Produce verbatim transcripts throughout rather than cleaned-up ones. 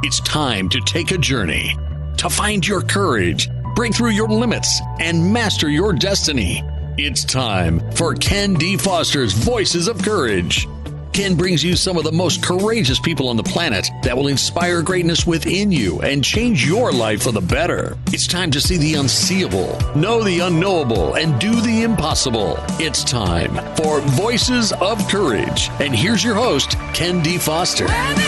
It's time to take a journey, to find your courage, break through your limits, and master your destiny. It's time for Ken D. Foster's Voices of Courage. Ken brings you some of the most courageous people on the planet that will inspire greatness within you and change your life for the better. It's time to see the unseeable, know the unknowable, and do the impossible. It's time for Voices of Courage. And here's your host, Ken D. Foster.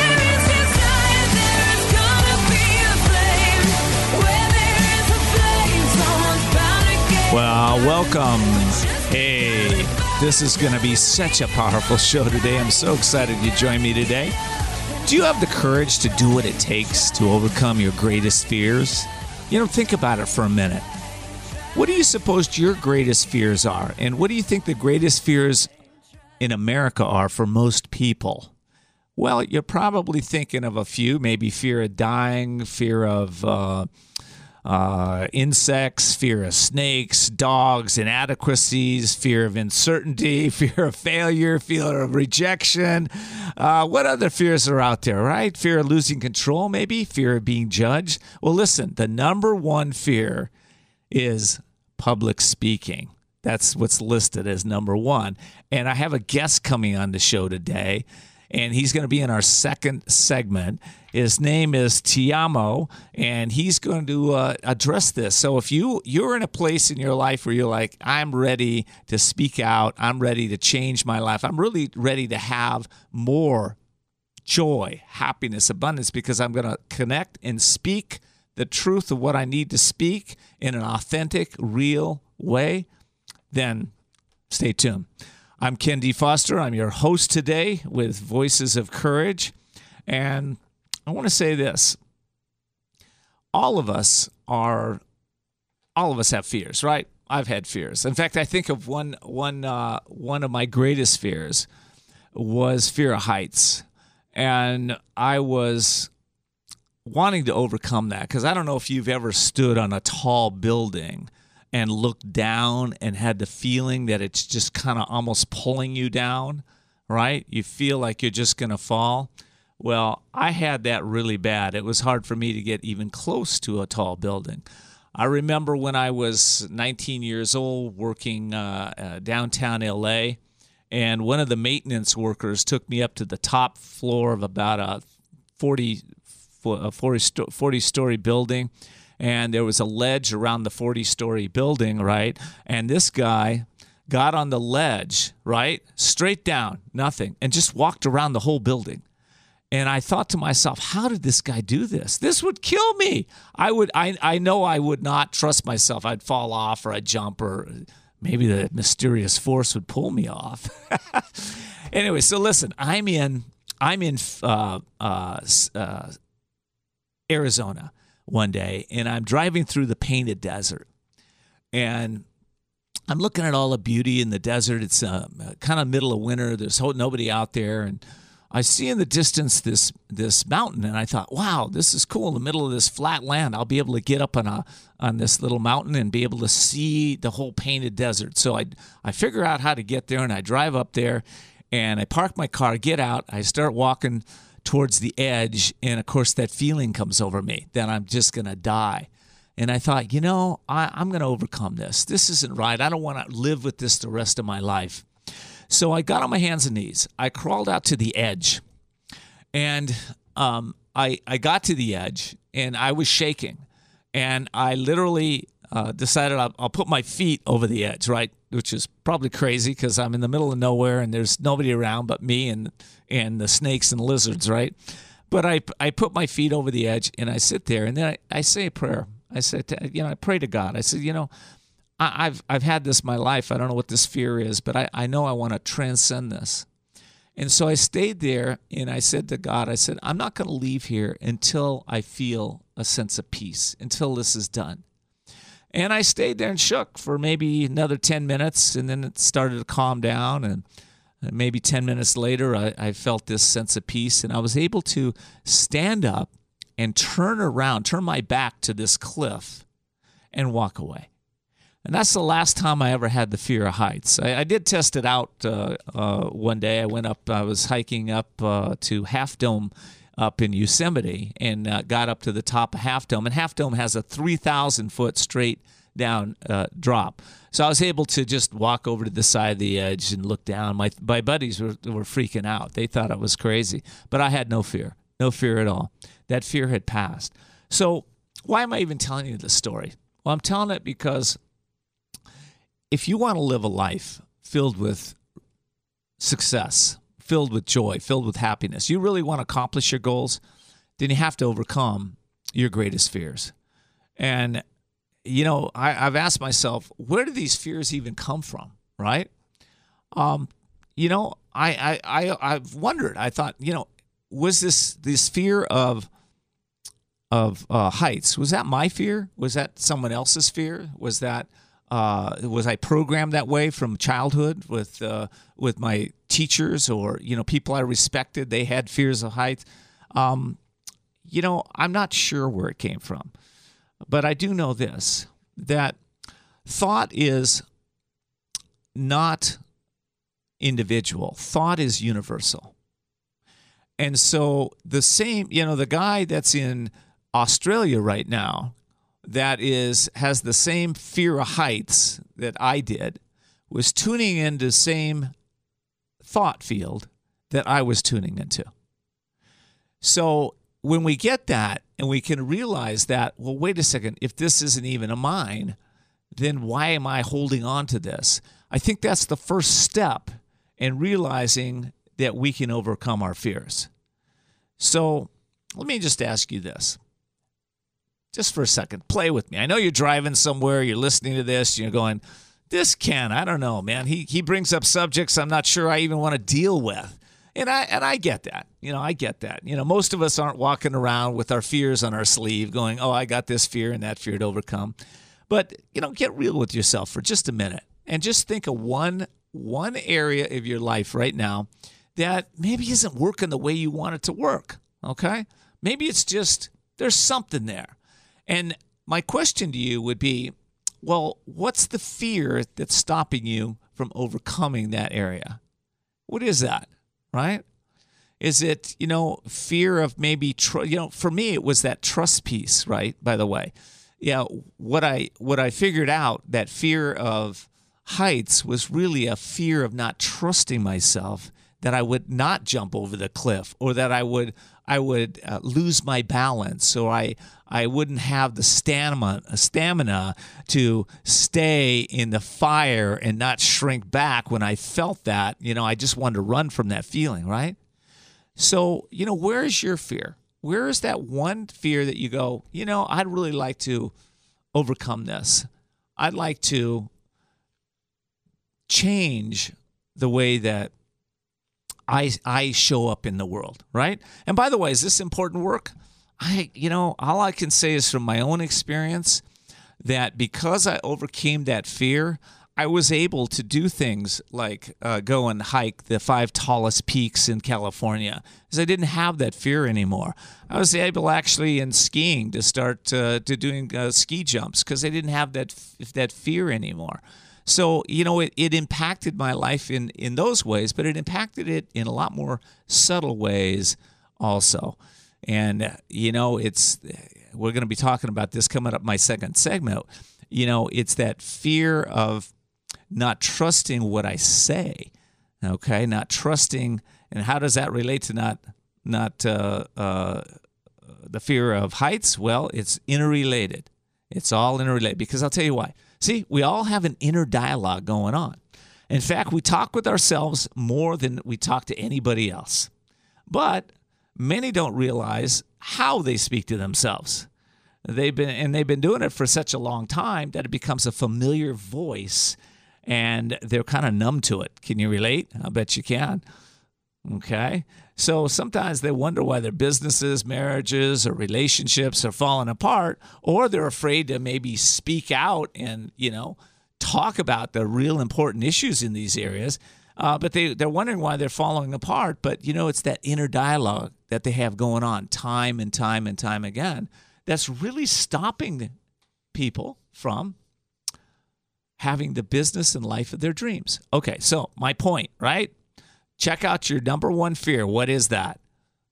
Well, welcome. Hey, this is going to be such a powerful show today. I'm so excited you joined me today. Do you have the courage to do what it takes to overcome your greatest fears? You know, think about it for a minute. What do you suppose your greatest fears are? And what do you think the greatest fears in America are for most people? Well, you're probably thinking of a few, maybe fear of dying, fear of uh, uh, insects, fear of snakes, dogs, inadequacies, fear of uncertainty, fear of failure, fear of rejection. Uh, what other fears are out there, right? Fear of losing control, maybe? Fear of being judged? Well, listen, the number one fear is public speaking. That's what's listed as number one. And I have a guest coming on the show today, and he's going to be in our second segment. His name is Tiamo, and he's going to uh, address this. So if you, you're in a place in your life where you're like, I'm ready to speak out, I'm ready to change my life, I'm really ready to have more joy, happiness, abundance, because I'm going to connect and speak the truth of what I need to speak in an authentic, real way, then stay tuned. I'm Ken D. Foster. I'm your host today with Voices of Courage. And I want to say this. All of us are, all of us have fears, right? I've had fears. In fact, I think of one, one, uh, one of my greatest fears was fear of heights. And I was wanting to overcome that because I don't know if you've ever stood on a tall building and looked down and had the feeling that it's just kind of almost pulling you down, right? You feel like you're just going to fall. Well, I had that really bad. It was hard for me to get even close to a tall building. I remember when I was nineteen years old working uh, uh, downtown L A, and one of the maintenance workers took me up to the top floor of about a forty, forty-story building. And there was a ledge around the forty-story building, right? And this guy got on the ledge, right? Straight down, nothing, and just walked around the whole building. And I thought to myself, how did this guy do this? This would kill me. I would, I, I know I would not trust myself. I'd fall off or I'd jump or maybe the mysterious force would pull me off. Anyway, so listen, I'm in, I'm in uh, uh, uh, Arizona one day, and I'm driving through the Painted Desert, and I'm looking at all the beauty in the desert. It's uh, kind of middle of winter. There's nobody out there, and I see in the distance this this mountain, and I thought, wow, this is cool. In the middle of this flat land, I'll be able to get up on a on this little mountain and be able to see the whole Painted Desert. So I I figure out how to get there, and I drive up there, and I park my car, get out, I start walking towards the edge, and of course that feeling comes over me that I'm just going to die. And I thought, you know, I, I'm going to overcome this. This isn't right. I don't want to live with this the rest of my life. So I got on my hands and knees. I crawled out to the edge, and um, I, I got to the edge, and I was shaking. And I literally uh, decided I'll, I'll put my feet over the edge, right, which is probably crazy because I'm in the middle of nowhere, and there's nobody around but me and and the snakes and lizards, right? But I, I put my feet over the edge, and I sit there, and then I, I say a prayer. I said, you know, I pray to God. I said, you know, I, I've I've had this my life. I don't know what this fear is, but I, I know I want to transcend this. And so I stayed there, and I said to God, I said, I'm not going to leave here until I feel a sense of peace, until this is done. And I stayed there and shook for maybe another ten minutes, and then it started to calm down, and maybe ten minutes later, I, I felt this sense of peace, and I was able to stand up and turn around, turn my back to this cliff and walk away. And that's the last time I ever had the fear of heights. I, I did test it out uh, uh, one day. I went up, I was hiking up uh, to Half Dome up in Yosemite and uh, got up to the top of Half Dome. And Half Dome has a three thousand foot straight down uh, drop. So I was able to just walk over to the side of the edge and look down. My my buddies were, were freaking out. They thought I was crazy. But I had no fear, no fear at all. That fear had passed. So why am I even telling you this story? Well, I'm telling it because if you want to live a life filled with success, filled with joy, filled with happiness, you really want to accomplish your goals, then you have to overcome your greatest fears. And, you know, I, I've asked myself, where do these fears even come from, right? Um, you know, I, I, I, I've wondered. I thought, you know, was this this fear of of uh, heights, was that my fear? Was that someone else's fear? Was that uh, was I programmed that way from childhood with uh, with my teachers or, you know, people I respected? They had fears of heights. Um, you know, I'm not sure where it came from, but I do know this, that thought is not individual. Thought is universal. And so the same, you know, the guy that's in Australia right now that is has the same fear of heights that I did was tuning into the same thought field that I was tuning into. So when we get that and we can realize that, well, wait a second, if this isn't even a mine, then why am I holding on to this? I think that's the first step in realizing that we can overcome our fears. So let me just ask you this. Just for a second, play with me. I know you're driving somewhere, you're listening to this, you're going, this Ken, I don't know, man. He he brings up subjects I'm not sure I even want to deal with. And I and I get that. You know, I get that. You know, most of us aren't walking around with our fears on our sleeve going, oh, I got this fear and that fear to overcome. But, you know, get real with yourself for just a minute and just think of one one area of your life right now that maybe isn't working the way you want it to work, okay? Maybe it's just there's something there. And my question to you would be, well, what's the fear that's stopping you from overcoming that area? What is that, right? Is it, you know, fear of maybe, tr- you know, for me, it was that trust piece, right, by the way. Yeah, what I what I figured out, that fear of heights was really a fear of not trusting myself, that I would not jump over the cliff, or that I would I would uh, lose my balance, or I I wouldn't have the stamina stamina to stay in the fire and not shrink back when I felt that. You know, I just wanted to run from that feeling, right? So, you know, where is your fear? Where is that one fear that you go, you know, I'd really like to overcome this. I'd like to change the way that I I show up in the world, right? And by the way, is this important work? I, you know, all I can say is from my own experience that because I overcame that fear, I was able to do things like uh, go and hike the five tallest peaks in California because I didn't have that fear anymore. I was able actually in skiing to start uh, to doing uh, ski jumps because I didn't have that that fear anymore. So, you know, it, it impacted my life in, in those ways, but it impacted it in a lot more subtle ways also. And, uh, you know, it's we're going to be talking about this coming up my second segment. You know, it's that fear of not trusting what I say, okay? Not trusting, and how does that relate to not not uh, uh, the fear of heights? Well, it's interrelated. It's all interrelated because I'll tell you why. See, we all have an inner dialogue going on. In fact, we talk with ourselves more than we talk to anybody else. But many don't realize how they speak to themselves. They've been and they've been doing it for such a long time that it becomes a familiar voice, and they're kind of numb to it. Can you relate? I bet you can. Okay? So sometimes they wonder why their businesses, marriages, or relationships are falling apart, or they're afraid to maybe speak out and, you know, talk about the real important issues in these areas. Uh, but they, they're wondering why they're falling apart. But, you know, it's that inner dialogue that they have going on time and time and time again that's really stopping people from having the business and life of their dreams. Okay, so my point, right? Check out your number one fear. What is that?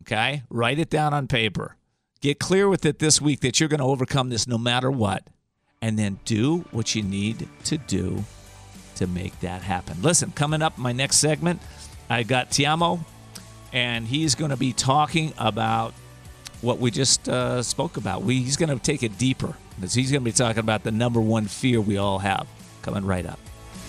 okay? Write it down on paper. Get clear with it this week that you're going to overcome this no matter what. And then do what you need to do to make that happen. Listen, coming up in my next segment, I got Tiamo, and he's going to be talking about what we just uh, spoke about. We, he's going to take it deeper. He's going to be talking about the number one fear we all have. Coming right up.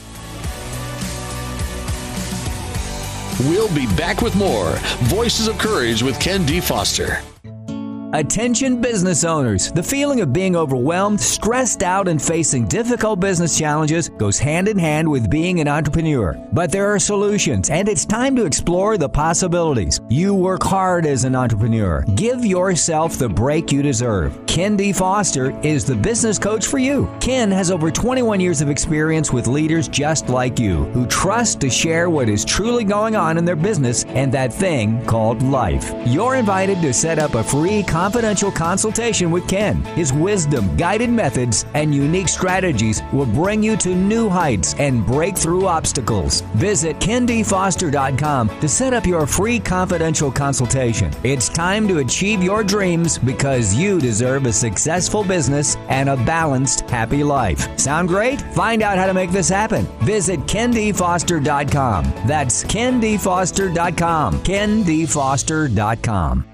We'll be back with more Voices of Courage with Ken D. Foster. Attention business owners. The feeling of being overwhelmed, stressed out, and facing difficult business challenges goes hand in hand with being an entrepreneur. But there are solutions, and it's time to explore the possibilities. You work hard as an entrepreneur. Give yourself the break you deserve. Ken D. Foster is the business coach for you. Ken has over twenty-one years of experience with leaders just like you, who trust to share what is truly going on in their business and that thing called life. You're invited to set up a free confidential consultation with Ken. His wisdom, guided methods, and unique strategies will bring you to new heights and break through obstacles. Visit ken d foster dot com to set up your free confidential consultation. It's time to achieve your dreams because you deserve a successful business and a balanced, happy life. Sound great? Find out how to make this happen. Visit ken d foster dot com. That's ken d foster dot com. ken d foster dot com.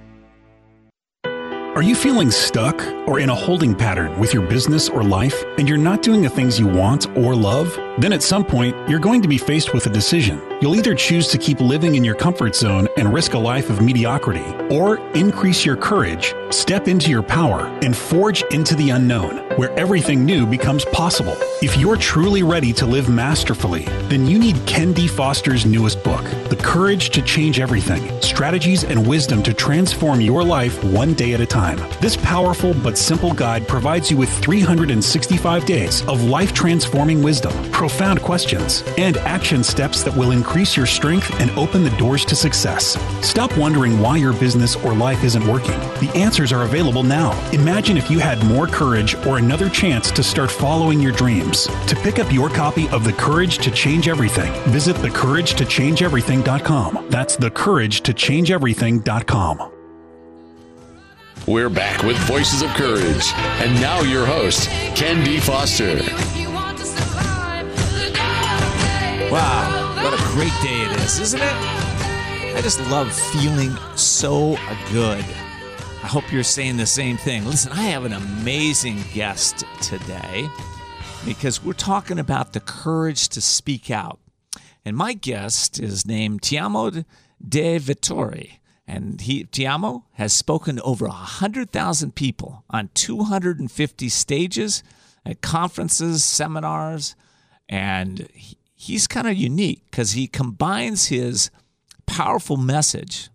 Are you feeling stuck or in a holding pattern with your business or life and you're not doing the things you want or love? Then at some point, you're going to be faced with a decision. You'll either choose to keep living in your comfort zone and risk a life of mediocrity, or increase your courage, step into your power, and forge into the unknown, where everything new becomes possible. If you're truly ready to live masterfully, then you need Ken D. Foster's newest book, The Courage to Change Everything, Strategies and Wisdom to Transform Your Life One Day at a Time. This powerful but simple guide provides you with three hundred sixty-five days of life-transforming wisdom, profound questions, and action steps that will increase your strength and open the doors to success. Stop wondering why your business or life isn't working. The answers are available now. Imagine if you had more courage or another chance to start following your dreams. To pick up your copy of The Courage to Change Everything, visit the courage to change everything dot com. That's the courage to change everything dot com. We're back with Voices of Courage. And now your host, Ken D. Foster. Wow, what a great day it is, isn't it? I just love feeling so good. I hope you're saying the same thing. Listen, I have an amazing guest today because we're talking about the courage to speak out. And my guest is named Tiamo De Vittori. And he, Tiamo has spoken to over one hundred thousand people on two hundred fifty stages at conferences, seminars, and he, he's kind of unique because he combines his powerful message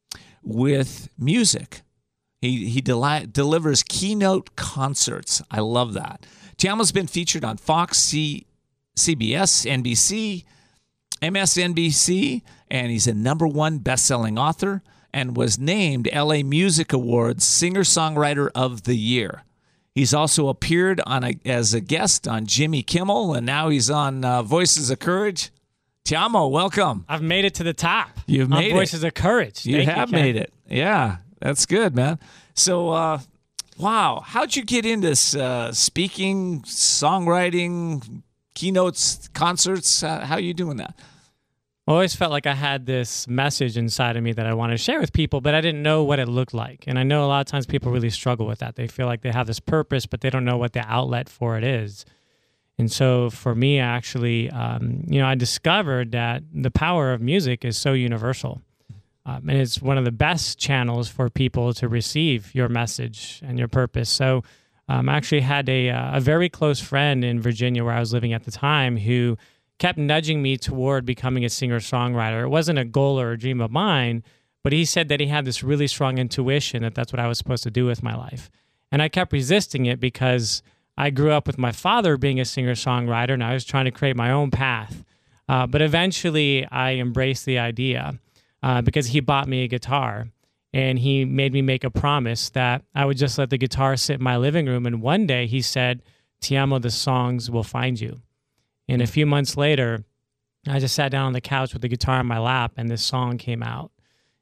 with music. He he deli- delivers keynote concerts. I love that. Tiamo's been featured on Fox, C- CBS, N B C, M S N B C, and he's a number one best-selling author and was named L A Music Awards Singer-Songwriter of the Year. He's also appeared on a, as a guest on Jimmy Kimmel, and now he's on uh, Voices of Courage. Tiamo, welcome. I've made it to the top. You've made it. Voices of Courage. You Thank have you, Ken. made it. Yeah, that's good, man. So, uh, wow, how'd you get into uh, speaking, songwriting, keynotes, concerts? Uh, how are you doing that? I always felt like I had this message inside of me that I wanted to share with people, but I didn't know what it looked like. And I know a lot of times people really struggle with that. They feel like they have this purpose, but they don't know what the outlet for it is. And so for me, actually, um, you know, I discovered that the power of music is so universal. Um, and it's one of the best channels for people to receive your message and your purpose. So um, I actually had a, uh, a very close friend in Virginia where I was living at the time who kept nudging me toward becoming a singer-songwriter. It wasn't a goal or a dream of mine, but he said that he had this really strong intuition that that's what I was supposed to do with my life. And I kept resisting it because I grew up with my father being a singer-songwriter, and I was trying to create my own path. Uh, but eventually, I embraced the idea uh, because he bought me a guitar, and he made me make a promise that I would just let the guitar sit in my living room. And one day, he said, Tiamo, the songs will find you. And a few months later, I just sat down on the couch with the guitar in my lap, and this song came out.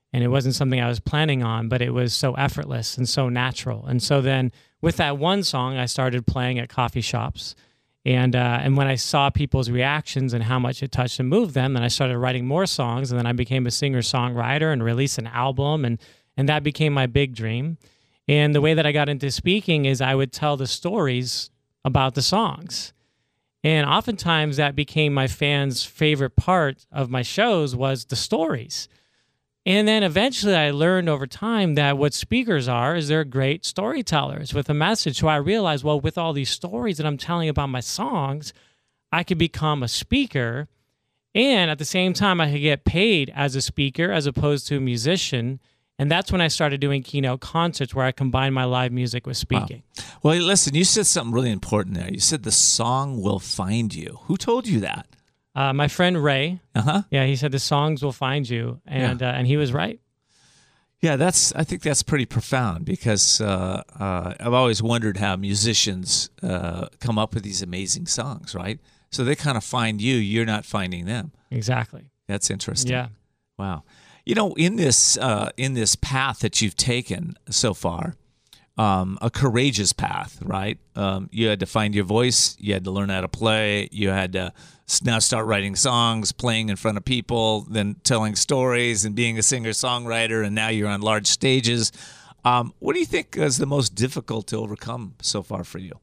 And it wasn't something I was planning on, but it was so effortless and so natural. And so then with that one song, I started playing at coffee shops. And uh, and when I saw people's reactions and how much it touched and moved them, then I started writing more songs. And then I became a singer-songwriter and released an album. And, and that became my big dream. And the way that I got into speaking is I would tell the stories about the songs. And oftentimes that became my fans' favorite part of my shows was the stories. And then eventually I learned over time that what speakers are is they're great storytellers with a message. So I realized, well, with all these stories that I'm telling about my songs, I could become a speaker. And at the same time, I could get paid as a speaker as opposed to a musician. And that's when I started doing keynote concerts where I combined my live music with speaking. Wow. Well, listen, you said something really important there. You said the song will find you. Who told you that? Uh, my friend Ray, uh-huh. yeah, he said the songs will find you, and yeah. uh, and he was right. Yeah, that's. I think that's pretty profound because uh, uh, I've always wondered how musicians uh, come up with these amazing songs, right? So they kind of find you, you're not finding them. Exactly. That's interesting. Yeah. Wow. You know, in this uh, in this path that you've taken so far, um, a courageous path, right? Um, you had to find your voice. You had to learn how to play. You had to now start writing songs, playing in front of people, then telling stories and being a singer-songwriter, and now you're on large stages. Um, what do you think is the most difficult to overcome so far for you?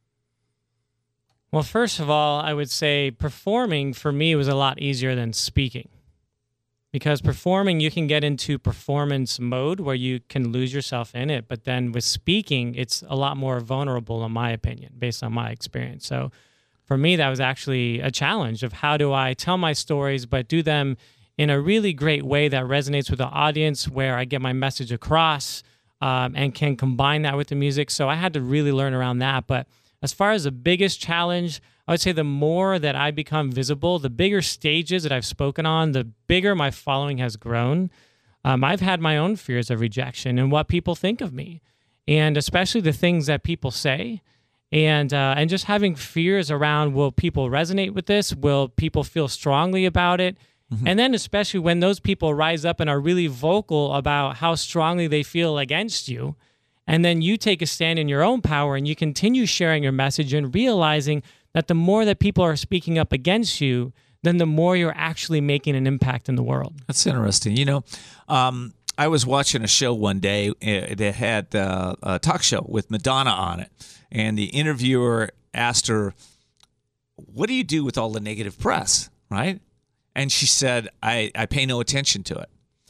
Well, first of all, I would say performing for me was a lot easier than speaking. Because performing, you can get into performance mode where you can lose yourself in it. But then with speaking, it's a lot more vulnerable, in my opinion, based on my experience. So for me, that was actually a challenge of how do I tell my stories, but do them in a really great way that resonates with the audience, where I get my message across um, and can combine that with the music. So I had to really learn around that. But as far as the biggest challenge, I would say the more that I become visible, the bigger stages that I've spoken on, the bigger my following has grown. Um, I've had my own fears of rejection and what people think of me, and especially the things that people say. And uh, and just having fears around, will people resonate with this? Will people feel strongly about it? Mm-hmm. And then especially when those people rise up and are really vocal about how strongly they feel against you, and then you take a stand in your own power and you continue sharing your message and realizing that the more that people are speaking up against you, then the more you're actually making an impact in the world. That's interesting. You know, um, I was watching a show one day that had uh, a talk show with Madonna on it. And the interviewer asked her, what do you do with all the negative press, right? And she said, I, I pay no attention to it.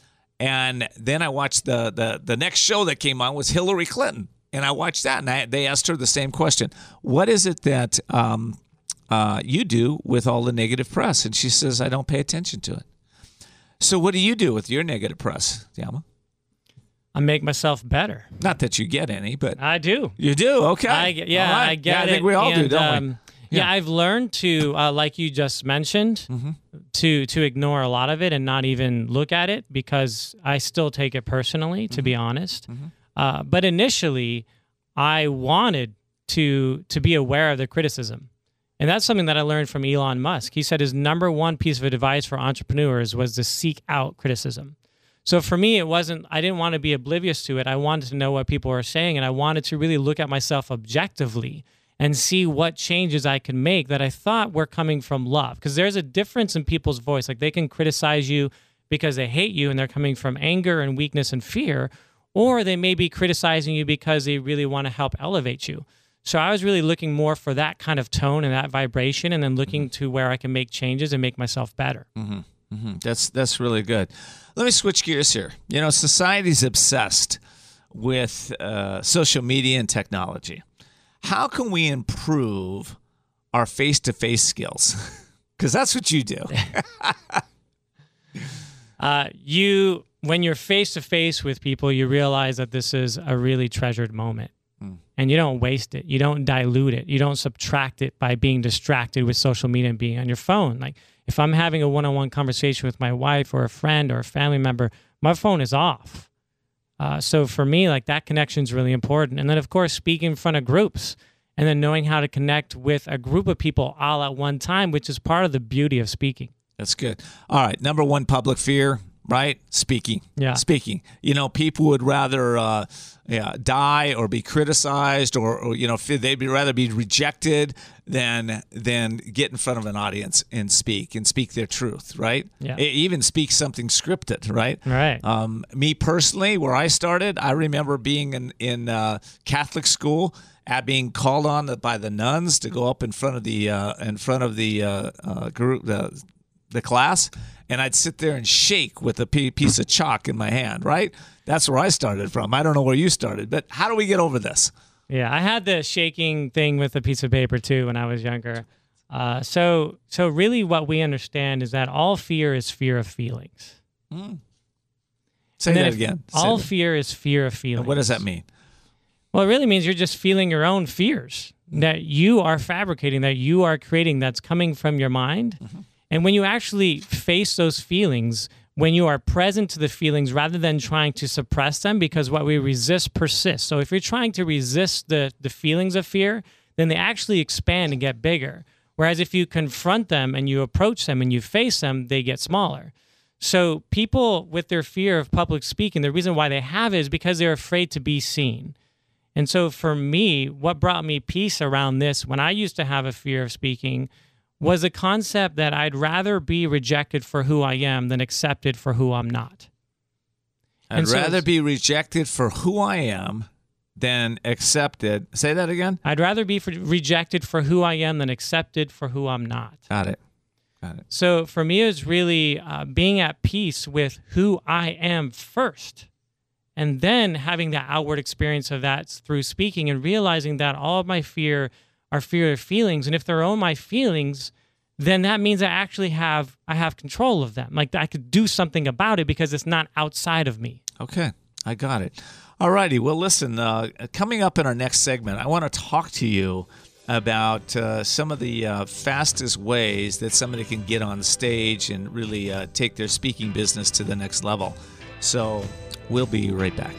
And then I watched the, the, the next show that came on was Hillary Clinton. And I watched that, and I, they asked her the same question. What is it that um, uh, you do with all the negative press? And she says, I don't pay attention to it. So what do you do with your negative press, Yama? I make myself better. Not that you get any, but I do. You do? Okay. I, yeah, right. I get yeah, it. I think we all and, do, don't um, we? Yeah. yeah, I've learned to, uh, like you just mentioned, mm-hmm. to to ignore a lot of it and not even look at it, because I still take it personally, to mm-hmm. be honest. Mm-hmm. Uh, but initially, I wanted to to be aware of the criticism. And that's something that I learned from Elon Musk. He said his number one piece of advice for entrepreneurs was to seek out criticism. So for me, it wasn't, I didn't want to be oblivious to it. I wanted to know what people were saying, and I wanted to really look at myself objectively and see what changes I could make that I thought were coming from love. Because there's a difference in people's voice. Like, they can criticize you because they hate you and they're coming from anger and weakness and fear, or they may be criticizing you because they really want to help elevate you. So I was really looking more for that kind of tone and that vibration, and then looking mm-hmm. to where I can make changes and make myself better. Mm-hmm. Mm-hmm. That's that's really good. Let me switch gears here. You know, society's obsessed with uh, social media and technology. How can we improve our face-to-face skills? Because that's what you do. uh, you, when you're face-to-face with people, you realize that this is a really treasured moment. Mm. And you don't waste it. You don't dilute it. You don't subtract it by being distracted with social media and being on your phone. Like, if I'm having a one-on-one conversation with my wife or a friend or a family member, my phone is off. Uh, so for me, like, that connection is really important. And then, of course, speaking in front of groups and then knowing how to connect with a group of people all at one time, which is part of the beauty of speaking. That's good. All right. Number one public fear, right? Speaking. Yeah. Speaking. You know, people would rather uh, yeah, die or be criticized or, or you know, they'd be rather be rejected than than get in front of an audience and speak and speak their truth, right? Yeah. E- Even speak something scripted, right? Right. Um, me personally, where I started, I remember being in, in uh, Catholic school, at being called on by the nuns to go up in front of the uh, in front of the uh, uh, group, the the class, and I'd sit there and shake with a piece of chalk in my hand, right? That's where I started from. I don't know where you started, but how do we get over this? Yeah, I had the shaking thing with a piece of paper too when I was younger. Uh, so, so really, what we understand is that all fear is fear of feelings. Mm. Say And then that if again. Say All that. fear is fear of feelings. What does that mean? Well, it really means you're just feeling your own fears that you are fabricating, that you are creating, that's coming from your mind. Mm-hmm. And when you actually face those feelings, when you are present to the feelings rather than trying to suppress them, because what we resist persists. So if you're trying to resist the, the feelings of fear, then they actually expand and get bigger. Whereas if you confront them and you approach them and you face them, they get smaller. So people with their fear of public speaking, the reason why they have it is because they're afraid to be seen. And so for me, what brought me peace around this when I used to have a fear of speaking was the concept that I'd rather be rejected for who I am than accepted for who I'm not. I'd And so rather it's- be rejected for who I am than accepted. Say that again? I'd rather be for, rejected for who I am than accepted for who I'm not. Got it. Got it. So for me, it's really uh, being at peace with who I am first, and then having the outward experience of that through speaking and realizing that all of my fear are fear of feelings. And if they're all my feelings, then that means I actually have I have control of them. Like I could do something about it because it's not outside of me. Okay, I got it. All righty. Well, listen, uh, coming up in our next segment, I want to talk to you about uh, some of the uh, fastest ways that somebody can get on stage and really uh, take their speaking business to the next level. So we'll be right back.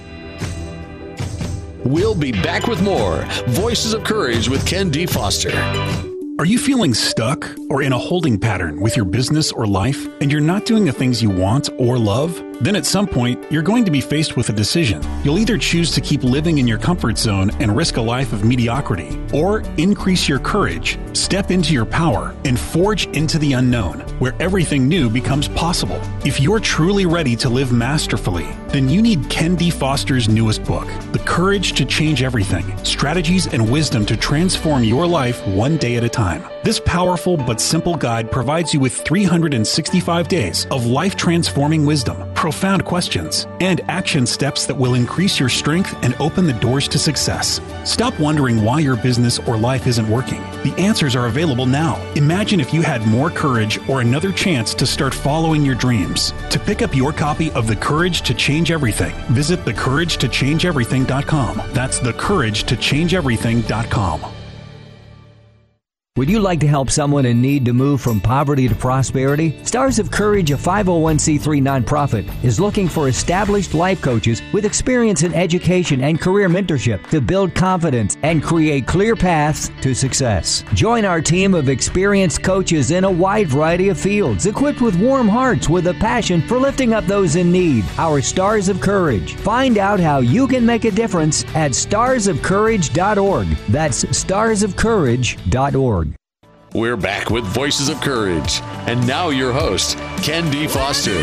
We'll be back with more Voices of Courage with Ken D. Foster. Are you feeling stuck or in a holding pattern with your business or life, and you're not doing the things you want or love? Then at some point, you're going to be faced with a decision. You'll either choose to keep living in your comfort zone and risk a life of mediocrity, or increase your courage, step into your power, and forge into the unknown, where everything new becomes possible. If you're truly ready to live masterfully, then you need Ken D. Foster's newest book, The Courage to Change Everything, Strategies and Wisdom to Transform Your Life One Day at a Time. This powerful but simple guide provides you with three hundred sixty-five days of life-transforming wisdom, profound questions, and action steps that will increase your strength and open the doors to success. Stop wondering why your business or life isn't working. The answers are available now. Imagine if you had more courage or another chance to start following your dreams. To pick up your copy of The Courage to Change Everything, visit the courage to change everything dot com. That's the courage to change everything dot com. Would you like to help someone in need to move from poverty to prosperity? Stars of Courage, a five oh one c three nonprofit, is looking for established life coaches with experience in education and career mentorship to build confidence and create clear paths to success. Join our team of experienced coaches in a wide variety of fields, equipped with warm hearts with a passion for lifting up those in need. Our Stars of Courage. Find out how you can make a difference at stars of courage dot org. That's stars of courage dot org. We're back with Voices of Courage. And now your host, Ken D. Foster.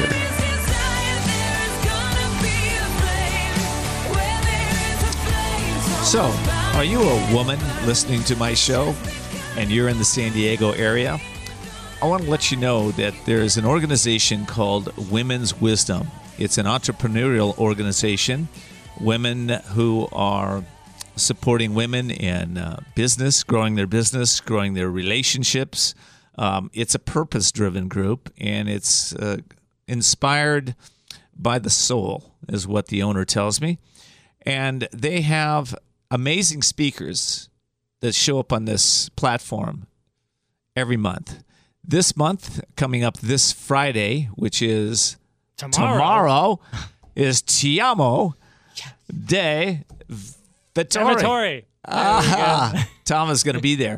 So, are you a woman listening to my show and you're in the San Diego area? I want to let you know that there is an organization called Women's Wisdom. It's an entrepreneurial organization, women who are supporting women in uh, business, growing their business, growing their relationships. Um, it's a purpose-driven group, and it's uh, inspired by the soul, is what the owner tells me. And they have amazing speakers that show up on this platform every month. This month, coming up this Friday, which is Tomorrow, tomorrow is Ti Amo de Vittori. Vittori. Ah, Tom is going to be there.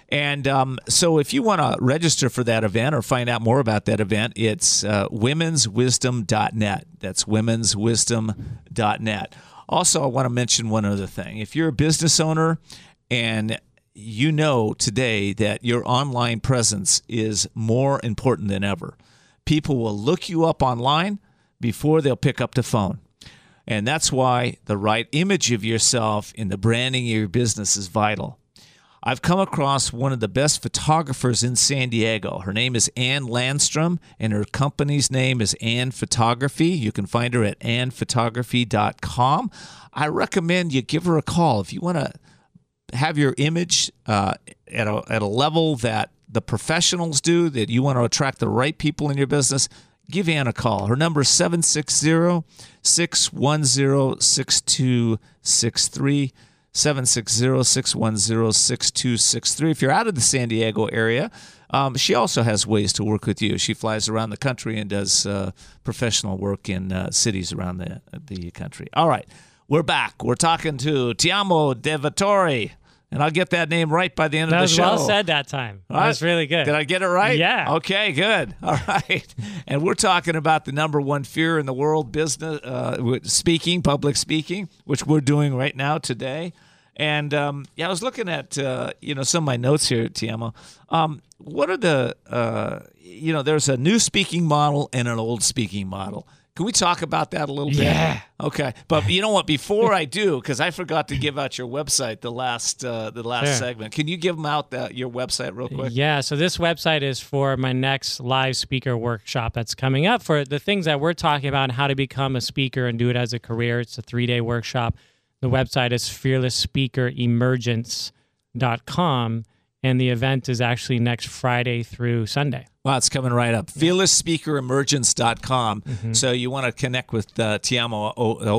And um, so if you want to register for that event or find out more about that event, it's uh, womens wisdom dot net. That's womens wisdom dot net. Also, I want to mention one other thing. If you're a business owner and you know today that your online presence is more important than ever, people will look you up online before they'll pick up the phone. And that's why the right image of yourself in the branding of your business is vital. I've come across one of the best photographers in San Diego. Her name is Ann Landstrom, and her company's name is Ann Photography. You can find her at ann photography dot com. I recommend you give her a call. If you want to have your image uh, at, a, at a level that the professionals do, that you want to attract the right people in your business, give Ann a call. Her number is seven six zero, six one zero, six two six three. seven six zero, six one zero, six two six three. If you're out of the San Diego area, um, she also has ways to work with you. She flies around the country and does uh, professional work in uh, cities around the, the country. All right, we're back. We're talking to Ti Amo De Vittore, and I'll get that name right by the end that of the show. That was well said that time. That right. was really good. Did I get it right? Yeah. Okay, good. All right. And we're talking about the number one fear in the world, business, uh, speaking, public speaking, which we're doing right now today. And um, yeah, I was looking at uh, you know some of my notes here, Ti Amo. Um, what are the uh, you know? There's a new speaking model and an old speaking model. Can we talk about that a little bit? Yeah. Okay. But you know what? Before I do, because I forgot to give out your website the last uh, the last Sure. segment. Can you give them out the, your website real quick? Yeah, so this website is for my next live speaker workshop that's coming up for the things that we're talking about and how to become a speaker and do it as a career. It's a three-day workshop. The website is fearless speaker emergence dot com, and the event is actually next Friday through Sunday. Wow, it's coming right up. fearless speaker emergence dot com. Mm-hmm. So you want to connect with uh, Ti Amo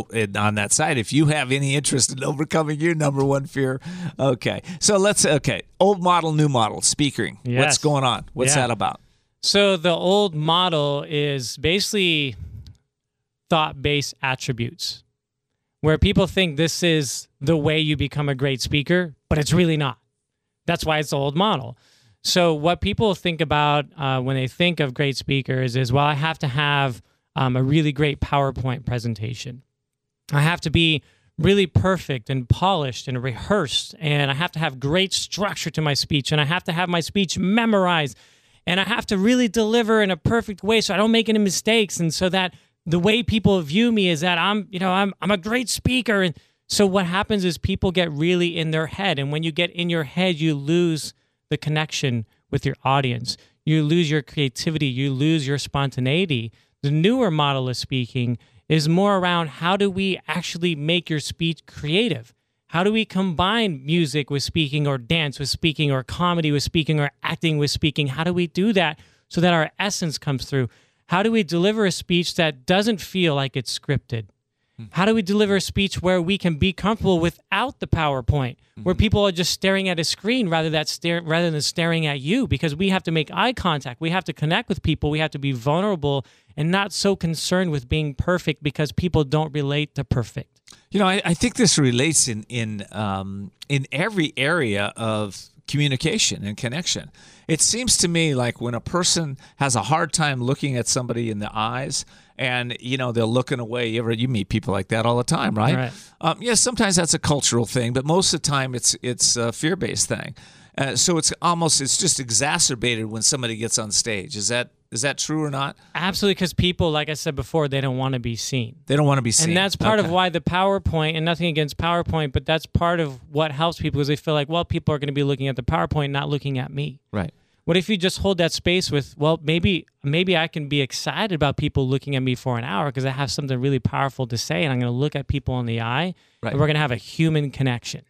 on that site if you have any interest in overcoming your number one fear. Okay, so let's, okay, old model, new model, speaking. Yes. What's going on? What's Yeah. that about? So the old model is basically thought-based attributes, where people think this is the way you become a great speaker, but it's really not. That's why it's the old model. So what people think about uh, when they think of great speakers is, well, I have to have um, a really great PowerPoint presentation. I have to be really perfect and polished and rehearsed, and I have to have great structure to my speech, and I have to have my speech memorized, and I have to really deliver in a perfect way so I don't make any mistakes, and so that the way people view me is that I'm, you know, I'm I'm a great speaker. And so what happens is people get really in their head. And when you get in your head, you lose the connection with your audience. You lose your creativity. You lose your spontaneity. The newer model of speaking is more around how do we actually make your speech creative? How do we combine music with speaking, or dance with speaking, or comedy with speaking, or acting with speaking? How do we do that so that our essence comes through? How do we deliver a speech that doesn't feel like it's scripted? How do we deliver a speech where we can be comfortable without the PowerPoint, where people are just staring at a screen rather than stare, rather than staring at you? Because we have to make eye contact. We have to connect with people. We have to be vulnerable and not so concerned with being perfect, because people don't relate to perfect. You know, I, I think this relates in in um, in every area of communication and connection. It seems to me like when a person has a hard time looking at somebody in the eyes, and you know they're looking away. You ever you meet people like that all the time, right? Right. Um, yes, sometimes that's a cultural thing, but most of the time it's it's a fear-based thing. Uh, so it's almost it's just exacerbated when somebody gets on stage. Is that is that true or not? Absolutely, because people, like I said before, they don't want to be seen. They don't want to be seen. And that's part Okay. of why the PowerPoint, and nothing against PowerPoint, but that's part of what helps people, is they feel like, well, people are going to be looking at the PowerPoint, not looking at me. Right. What if you just hold that space with, well, maybe maybe I can be excited about people looking at me for an hour because I have something really powerful to say, and I'm going to look at people in the eye, Right. and we're going to have a human connection.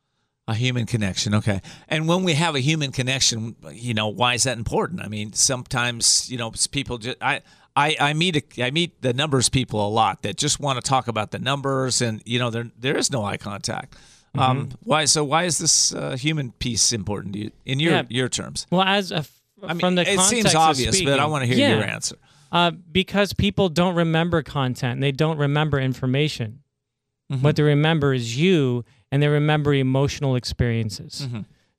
A human connection, okay. And when we have a human connection, you know, why is that important? I mean, sometimes, you know, people just I I, I meet a, I meet the numbers people a lot that just want to talk about the numbers, and you know, there there is no eye contact. Mm-hmm. Um, why? So why is this uh, human piece important to you in your Yeah. your terms? Well, as a, I mean, from the it context seems of obvious, speaking, but I want to hear yeah, your answer. Uh, because people don't remember content, and they don't remember information. Mm-hmm. What they remember is you, and they remember emotional experiences. Mm-hmm.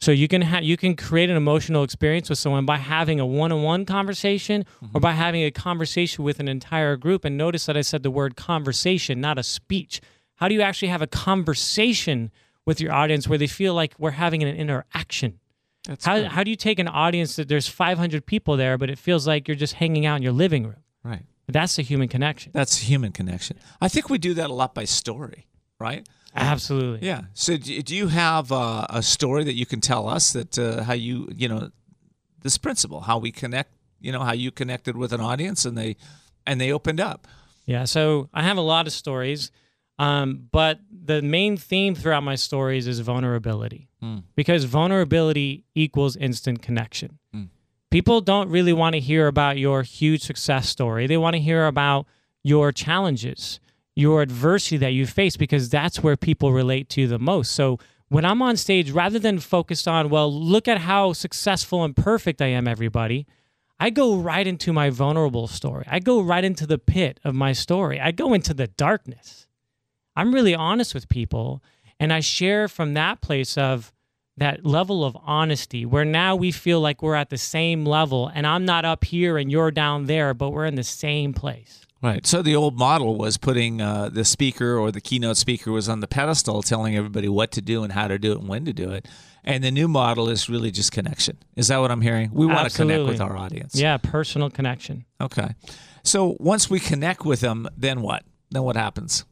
So you can ha- you can create an emotional experience with someone by having a one-on-one conversation mm-hmm. or by having a conversation with an entire group. And notice that I said the word conversation, not a speech. How do you actually have a conversation with your audience where they feel like we're having an interaction? That's how good. how do you take an audience that there's five hundred people there, but it feels like you're just hanging out in your living room? Right. That's the human connection. That's human connection. I think we do that a lot by story, right? Absolutely. Yeah. So do you have uh, a story that you can tell us that uh, how you, you know, this principle, how we connect, you know, how you connected with an audience and they and they opened up? Yeah. So I have a lot of stories, um, but the main theme throughout my stories is vulnerability mm. because vulnerability equals instant connection. Mm. People don't really want to hear about your huge success story. They want to hear about your challenges, your adversity that you face, because that's where people relate to you the most. So when I'm on stage, rather than focused on, well, look at how successful and perfect I am, everybody, I go right into my vulnerable story. I go right into the pit of my story. I go into the darkness. I'm really honest with people, and I share from that place of that level of honesty where now we feel like we're at the same level, and I'm not up here and you're down there, but we're in the same place. Right. So the old model was putting uh, the speaker or the keynote speaker was on the pedestal telling everybody what to do and how to do it and when to do it. And the new model is really just connection. Is that what I'm hearing? We want Absolutely. to connect with our audience. Yeah, personal connection. Okay. So once we connect with them, then what? Then what happens?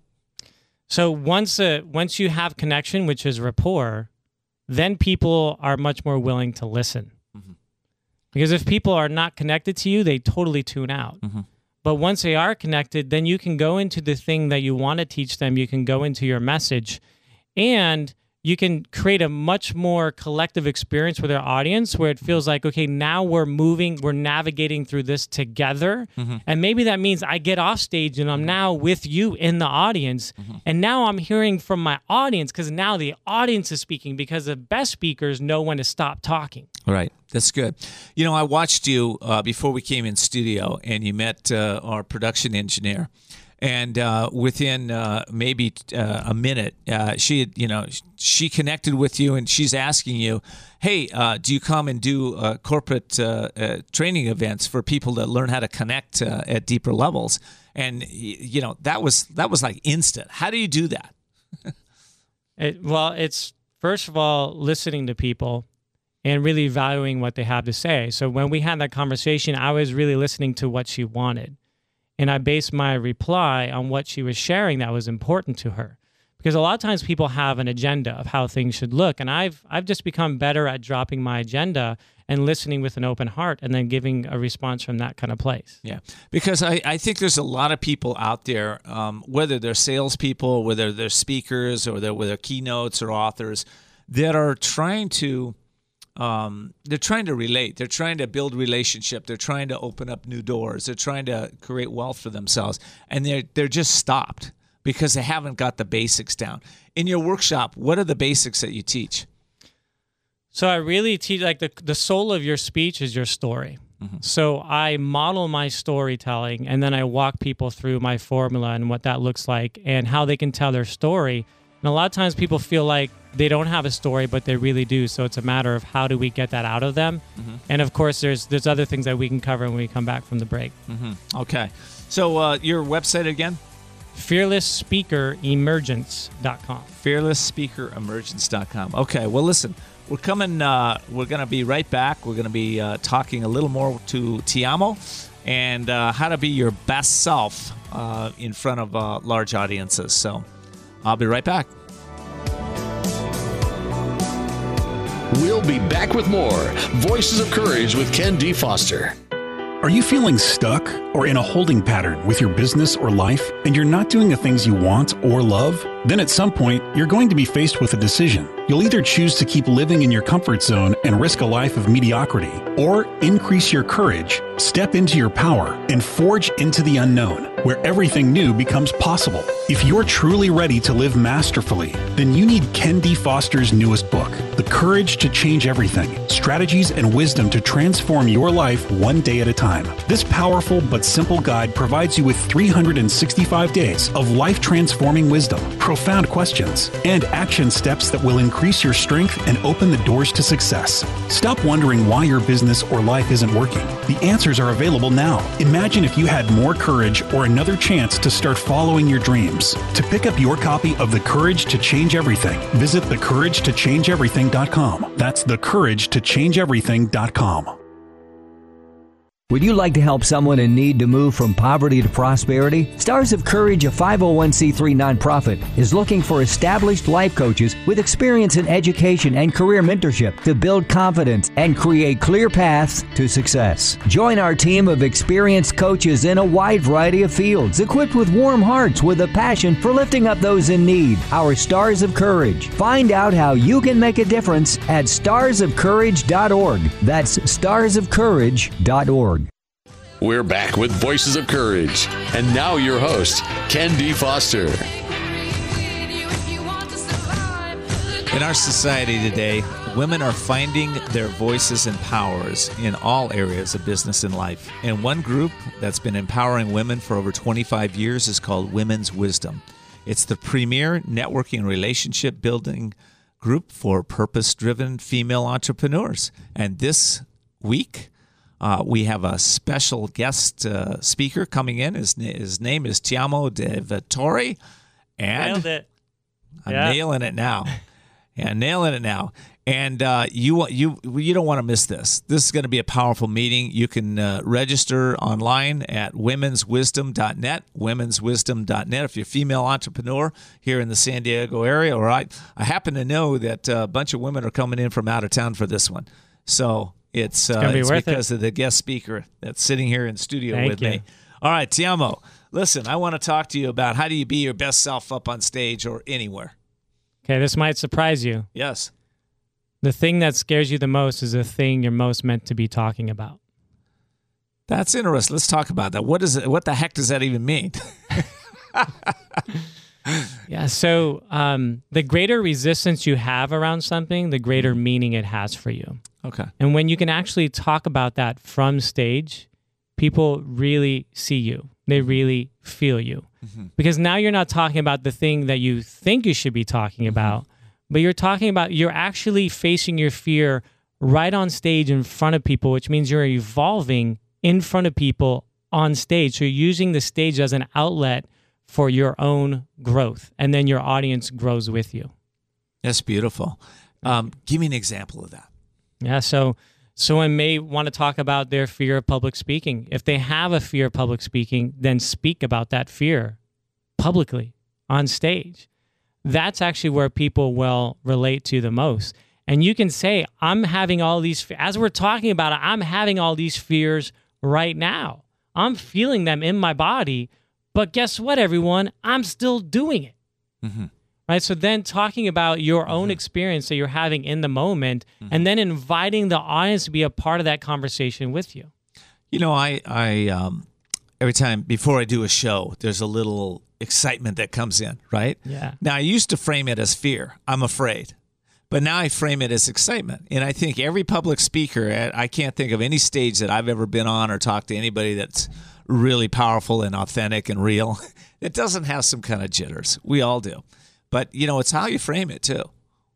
So once uh, once you have connection, which is rapport, then people are much more willing to listen. Mm-hmm. Because if people are not connected to you, they totally tune out. Mm-hmm. But once they are connected, then you can go into the thing that you want to teach them. You can go into your message, and you can create a much more collective experience with our audience where it feels like, okay, now we're moving, we're navigating through this together. Mm-hmm. And maybe that means I get off stage and I'm now with you in the audience. Mm-hmm. And now I'm hearing from my audience because now the audience is speaking, because the best speakers know when to stop talking. Right. That's good. You know, I watched you uh, before we came in studio, and you met uh, our production engineer. And uh, within uh, maybe uh, a minute, uh, she had, you know, she connected with you, and she's asking you, "Hey, uh, do you come and do uh, corporate uh, uh, training events for people to learn how to connect uh, at deeper levels?" And you know, that was that was like instant. How do you do that? it, well, it's first of all listening to people and really valuing what they have to say. So when we had that conversation, I was really listening to what she wanted. And I based my reply on what she was sharing that was important to her. Because a lot of times people have an agenda of how things should look. And I've I've just become better at dropping my agenda and listening with an open heart and then giving a response from that kind of place. Yeah, because I, I think there's a lot of people out there, um, whether they're salespeople, whether they're speakers, or they're, whether they're keynotes or authors, that are trying to Um, they're trying to relate. They're trying to build relationship. They're trying to open up new doors. They're trying to create wealth for themselves, and they're they're just stopped because they haven't got the basics down. In your workshop, what are the basics that you teach? So I really teach, like, the the soul of your speech is your story. Mm-hmm. So I model my storytelling, and then I walk people through my formula and what that looks like and how they can tell their story. And a lot of times people feel like they don't have a story, but they really do. So it's a matter of how do we get that out of them. Mm-hmm. And of course, there's there's other things that we can cover when we come back from the break. Mm-hmm. Okay. So uh, your website again? fearless speaker emergence dot com. fearless speaker emergence dot com. Okay. Well, listen, we're coming. Uh, we're going to be right back. We're going to be uh, talking a little more to Ti Amo and uh, how to be your best self uh, in front of uh, large audiences. So I'll be right back. We'll be back with more Voices of Courage with Ken D. Foster. Are you feeling stuck or in a holding pattern with your business or life, and you're not doing the things you want or love? Then at some point, you're going to be faced with a decision. You'll either choose to keep living in your comfort zone and risk a life of mediocrity, or increase your courage, step into your power, and forge into the unknown. where everything new becomes possible. If you're truly ready to live masterfully, then you need Ken D. Foster's newest book, The Courage to Change Everything, Strategies and Wisdom to Transform Your Life One Day at a Time. This powerful but simple guide provides you with three hundred sixty-five days of life-transforming wisdom, profound questions, and action steps that will increase your strength and open the doors to success. Stop wondering why your business or life isn't working. The answers are available now. Imagine if you had more courage or another chance to start following your dreams. To pick up your copy of The Courage to Change Everything, visit the courage to change everything dot com. That's the courage to change everything dot com. Would you like to help someone in need to move from poverty to prosperity? Stars of Courage, a five oh one c three nonprofit, is looking for established life coaches with experience in education and career mentorship to build confidence and create clear paths to success. Join our team of experienced coaches in a wide variety of fields, equipped with warm hearts with a passion for lifting up those in need. Our Stars of Courage. Find out how you can make a difference at stars of courage dot org. That's stars of courage dot org. We're back with Voices of Courage. And now your host, Ken D. Foster. In our society today, women are finding their voices and powers in all areas of business and life. And one group that's been empowering women for over twenty-five years is called Women's Wisdom. It's the premier networking and relationship building group for purpose-driven female entrepreneurs. And this week, Uh, we have a special guest uh, speaker coming in. His, his name is Tiamo De Vittori. And Nailed it. I'm Yeah. nailing it now. Yeah, nailing it now. And uh, you you you don't want to miss this. This is going to be a powerful meeting. You can uh, register online at womens wisdom dot net, womens wisdom dot net. If you're a female entrepreneur here in the San Diego area, all right. I happen to know that a bunch of women are coming in from out of town for this one. So It's, uh, it's, be it's worth because it. of the guest speaker that's sitting here in studio Thank with you. me. All right, Tiamo, listen, I want to talk to you about how do you be your best self up on stage or anywhere? Okay, this might surprise you. Yes. The thing that scares you the most is the thing you're most meant to be talking about. That's interesting. Let's talk about that. What is it? What the heck does that even mean? Yeah, so um, the greater resistance you have around something, the greater meaning it has for you. Okay. And when you can actually talk about that from stage, people really see you. They really feel you. Mm-hmm. Because now you're not talking about the thing that you think you should be talking about, mm-hmm. but you're talking about, you're actually facing your fear right on stage in front of people, which means you're evolving in front of people on stage. So you're using the stage as an outlet for your own growth, and then your audience grows with you. That's beautiful. Um, give me an example of that. Yeah, so someone may want to talk about their fear of public speaking. If they have a fear of public speaking, then speak about that fear publicly on stage. That's actually where people will relate to the most. And you can say, I'm having all these, as we're talking about it, I'm having all these fears right now. I'm feeling them in my body. But guess what, everyone? I'm still doing it. Mm-hmm. Right? So then talking about your own mm-hmm. experience that you're having in the moment, mm-hmm. and then inviting the audience to be a part of that conversation with you. You know, I, I um, every time before I do a show, there's a little excitement that comes in, right? Yeah. Now, I used to frame it as fear. I'm afraid. But now I frame it as excitement. And I think every public speaker, I can't think of any stage that I've ever been on or talked to anybody that's really powerful and authentic and real. It doesn't have some kind of jitters. We all do. But, you know, it's how you frame it, too.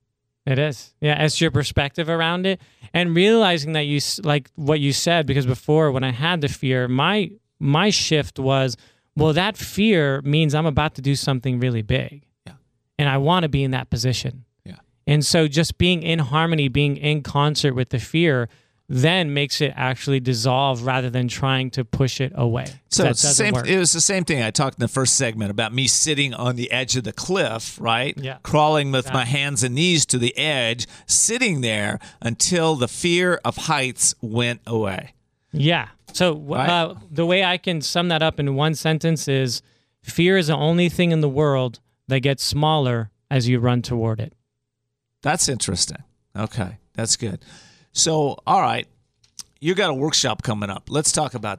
It is. Yeah, it's your perspective around it. And realizing that you, like what you said, because before when I had the fear, my my shift was, well, that fear means I'm about to do something really big. Yeah. And I want to be in that position. Yeah. And so just being in harmony, being in concert with the fear, then makes it actually dissolve rather than trying to push it away. So that it's the same, it was the same thing I talked in the first segment about me sitting on the edge of the cliff, right? Yeah. Crawling with exactly. my hands and knees to the edge, sitting there until the fear of heights went away. Yeah. So right? uh, the way I can sum that up in one sentence is fear is the only thing in the world that gets smaller as you run toward it. That's interesting. Okay. That's good. So, all right, you got a workshop coming up. Let's talk about that.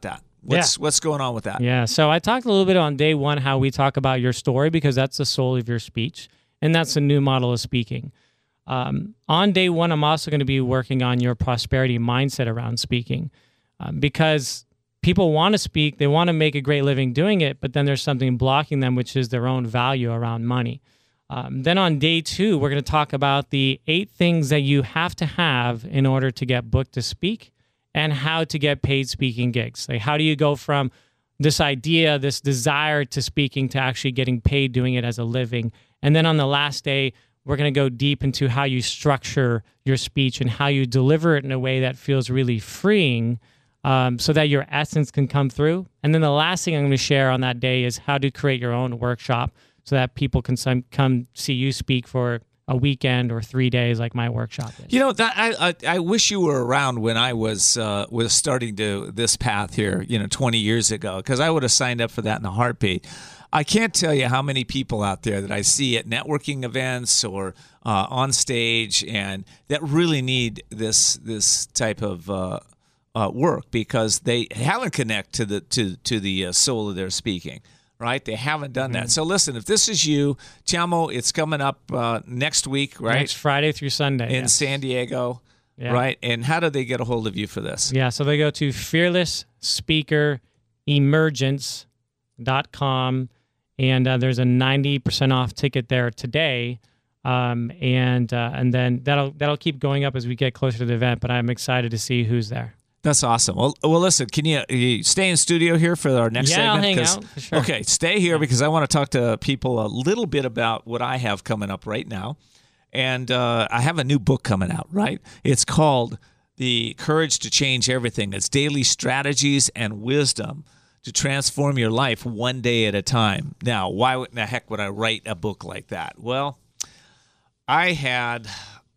What's, yeah. what's going on with that? Yeah. So I talked a little bit on day one how we talk about your story because that's the soul of your speech, and that's a new model of speaking. Um, on day one, I'm also going to be working on your prosperity mindset around speaking um, because people want to speak, they want to make a great living doing it, but then there's something blocking them, which is their own value around money. Um, then on day two, we're going to talk about the eight things that you have to have in order to get booked to speak and how to get paid speaking gigs. Like, how do you go from this idea, this desire to speaking to actually getting paid doing it as a living? And then on the last day, we're going to go deep into how you structure your speech and how you deliver it in a way that feels really freeing um, so that your essence can come through. And then the last thing I'm going to share on that day is how to create your own workshop so that people can some, come see you speak for a weekend or three days like my workshop is. You know, that I I, I wish you were around when I was uh, was starting to this path here, you know, twenty years ago, because I would have signed up for that in a heartbeat. I can't tell you how many people out there that I see at networking events or uh, on stage and that really need this this type of uh, uh, work because they haven't connected to the to to the uh, soul of their speaking. Right? They haven't done mm-hmm. that. So listen, if this is you, Chamo, it's coming up uh, next week, right? Next Friday through Sunday. In yes. San Diego, yeah. right? And how do they get a hold of you for this? Yeah, so they go to fearless speaker emergence dot com, and uh, there's a ninety percent off ticket there today. Um, and uh, and then that'll that'll keep going up as we get closer to the event, but I'm excited to see who's there. That's awesome. Well, well, listen, can you, you stay in studio here for our next yeah, segment? I'll hang out, for sure. Okay, stay here because I want to talk to people a little bit about what I have coming up right now. And uh, I have a new book coming out, right? It's called The Courage to Change Everything. It's daily strategies and wisdom to transform your life one day at a time. Now, why in the heck would I write a book like that? Well, I had...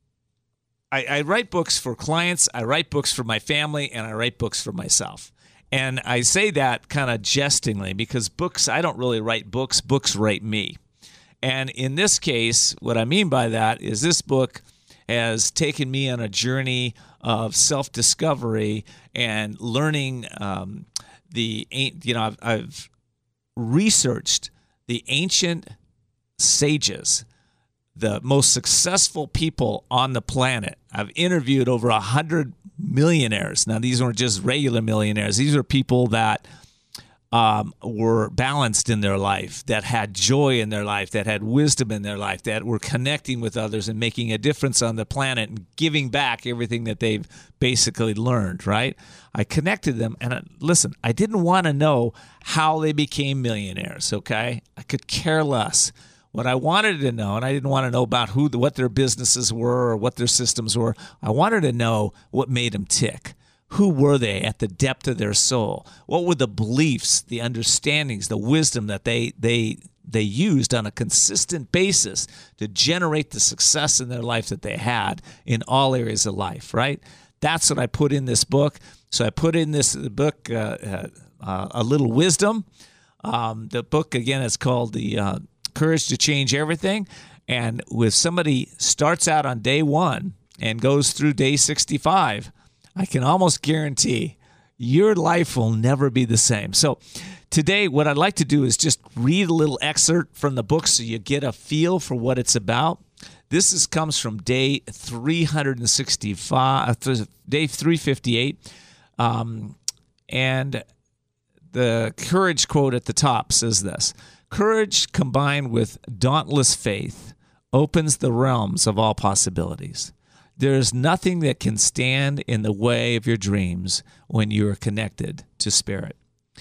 I, I write books for clients, I write books for my family, and I write books for myself. And I say that kind of jestingly because books, I don't really write books, books write me. And in this case, what I mean by that is this book has taken me on a journey of self-discovery and learning um, the, you know, I've, I've researched the ancient sages, the most successful people on the planet. I've interviewed over a hundred millionaires. Now, these weren't just regular millionaires. These are people that um, were balanced in their life, that had joy in their life, that had wisdom in their life, that were connecting with others and making a difference on the planet and giving back everything that they've basically learned, right? I connected them, and I, listen, I didn't want to know how they became millionaires, okay? I could care less. What I wanted to know, and I didn't want to know about who, what their businesses were or what their systems were. I wanted to know what made them tick. Who were they at the depth of their soul? What were the beliefs, the understandings, the wisdom that they they they used on a consistent basis to generate the success in their life that they had in all areas of life, right? That's what I put in this book. So I put in this book, uh, uh, A Little Wisdom. Um, the book, again, is called the... Uh, Courage to Change Everything. And if somebody starts out on day one and goes through day sixty-five, I can almost guarantee your life will never be the same. So today, what I'd like to do is just read a little excerpt from the book so you get a feel for what it's about. This is, comes from day three sixty-five, day three fifty-eight. Um, and the courage quote at the top says this: courage combined with dauntless faith opens the realms of all possibilities. There is nothing that can stand in the way of your dreams when you are connected to Spirit.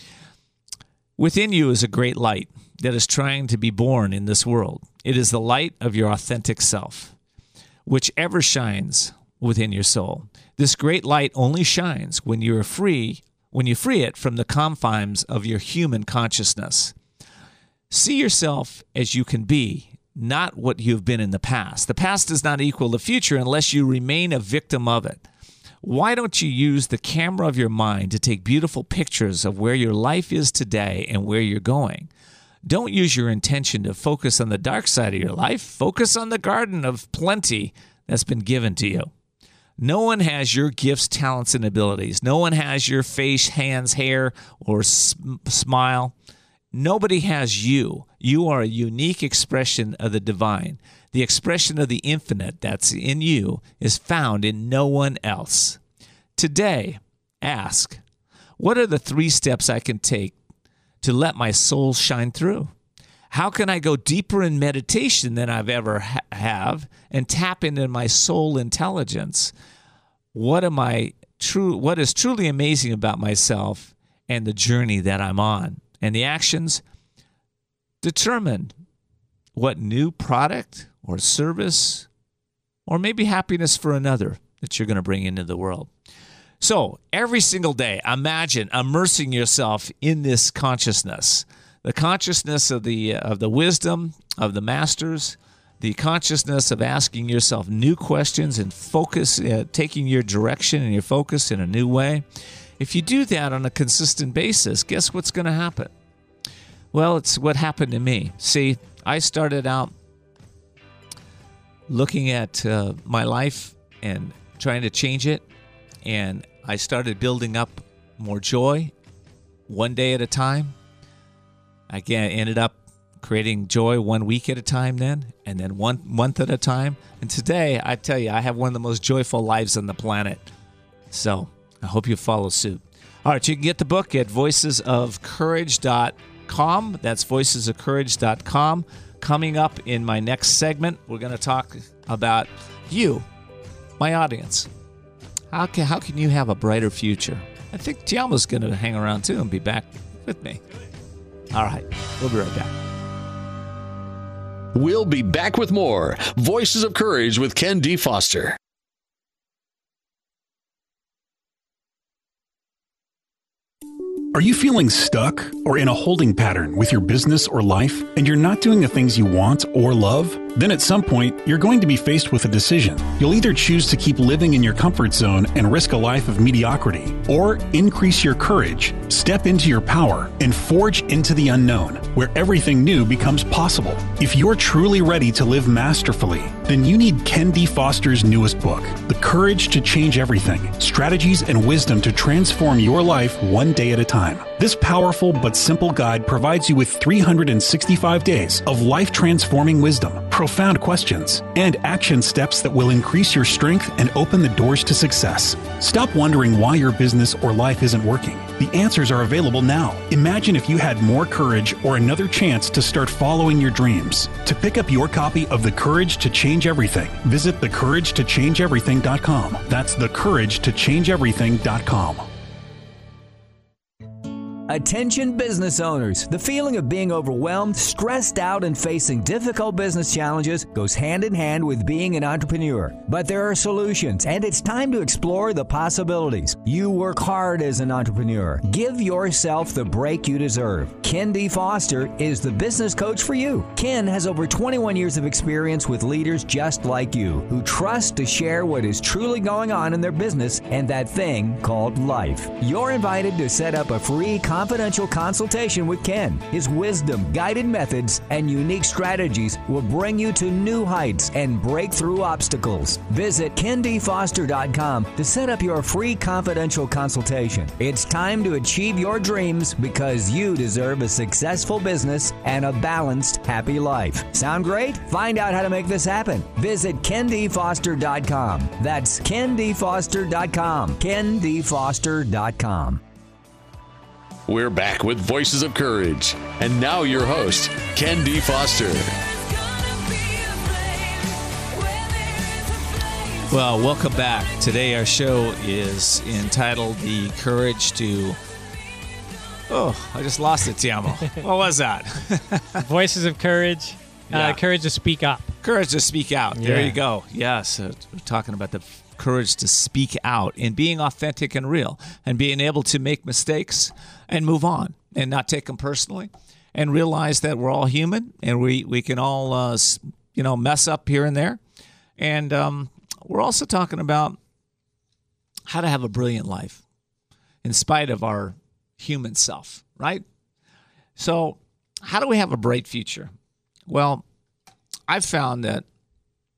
Within you is a great light that is trying to be born in this world. It is the light of your authentic self, which ever shines within your soul. This great light only shines when you are free, when you free it from the confines of your human consciousness. See yourself as you can be, not what you've been in the past. The past does not equal the future unless you remain a victim of it. Why don't you use the camera of your mind to take beautiful pictures of where your life is today and where you're going? Don't use your intention to focus on the dark side of your life. Focus on the garden of plenty that's been given to you. No one has your gifts, talents, and abilities. No one has your face, hands, hair, or sm- smile. Nobody has you. You are a unique expression of the divine. The expression of the infinite that's in you is found in no one else. Today, ask, what are the three steps I can take to let my soul shine through? How can I go deeper in meditation than I've ever ha- have and tap into my soul intelligence? What am I true? What is truly amazing about myself and the journey that I'm on? And the actions determine what new product or service or maybe happiness for another that you're going to bring into the world. So every single day, imagine immersing yourself in this consciousness, the consciousness of the of the wisdom of the masters, the consciousness of asking yourself new questions and focus, uh, taking your direction and your focus in a new way. If you do that on a consistent basis, guess what's going to happen? Well, it's what happened to me. See, I started out looking at uh, my life and trying to change it, and I started building up more joy one day at a time. Again, ended up creating joy one week at a time then, and then one month at a time. And today, I tell you, I have one of the most joyful lives on the planet. So I hope you follow suit. All right, you can get the book at voices of courage dot com. That's voices of courage dot com. Coming up in my next segment, we're going to talk about you, my audience. How can, how can you have a brighter future? I think Tiamo's going to hang around too and be back with me. All right, we'll be right back. We'll be back with more Voices of Courage with Ken D. Foster. Are you feeling stuck or in a holding pattern with your business or life, and you're not doing the things you want or love? Then at some point, you're going to be faced with a decision. You'll either choose to keep living in your comfort zone and risk a life of mediocrity, or increase your courage, step into your power, and forge into the unknown, where everything new becomes possible. If you're truly ready to live masterfully, then you need Ken D. Foster's newest book, The Courage to Change Everything, Strategies and Wisdom to Transform Your Life One Day at a Time. This powerful but simple guide provides you with three hundred sixty-five days of life-transforming wisdom, profound questions, and action steps that will increase your strength and open the doors to success. Stop wondering why your business or life isn't working. The answers are available now. Imagine if you had more courage or another chance to start following your dreams. To pick up your copy of The Courage to Change Everything, visit the courage to change everything dot com. That's the courage to change everything dot com. Attention business owners. The feeling of being overwhelmed, stressed out, and facing difficult business challenges goes hand in hand with being an entrepreneur. But there are solutions, and it's time to explore the possibilities. You work hard as an entrepreneur. Give yourself the break you deserve. Ken D. Foster is the business coach for you. Ken has over twenty-one years of experience with leaders just like you, who trust to share what is truly going on in their business and that thing called life. You're invited to set up a free confidential consultation with Ken. His wisdom, guided methods, and unique strategies will bring you to new heights and break through obstacles. Visit ken d foster dot com to set up your free confidential consultation. It's time to achieve your dreams because you deserve a successful business and a balanced, happy life. Sound great? Find out how to make this happen. Visit ken d foster dot com. That's ken d foster dot com. ken d foster dot com. We're back with Voices of Courage. And now your host, Ken D. Foster. Well, welcome back. Today our show is entitled The Courage to... Oh, I just lost it, Tiamo. What was that? Voices of Courage. Yeah. Uh, courage to speak up. Courage to speak out. There Yeah. you go. Yes, uh, we're talking about the courage to speak out and being authentic and real and being able to make mistakes and move on and not take them personally and realize that we're all human and we, we can all, uh, you know, mess up here and there. And um, we're also talking about how to have a brilliant life in spite of our human self, right? So how do we have a bright future? Well, I've found that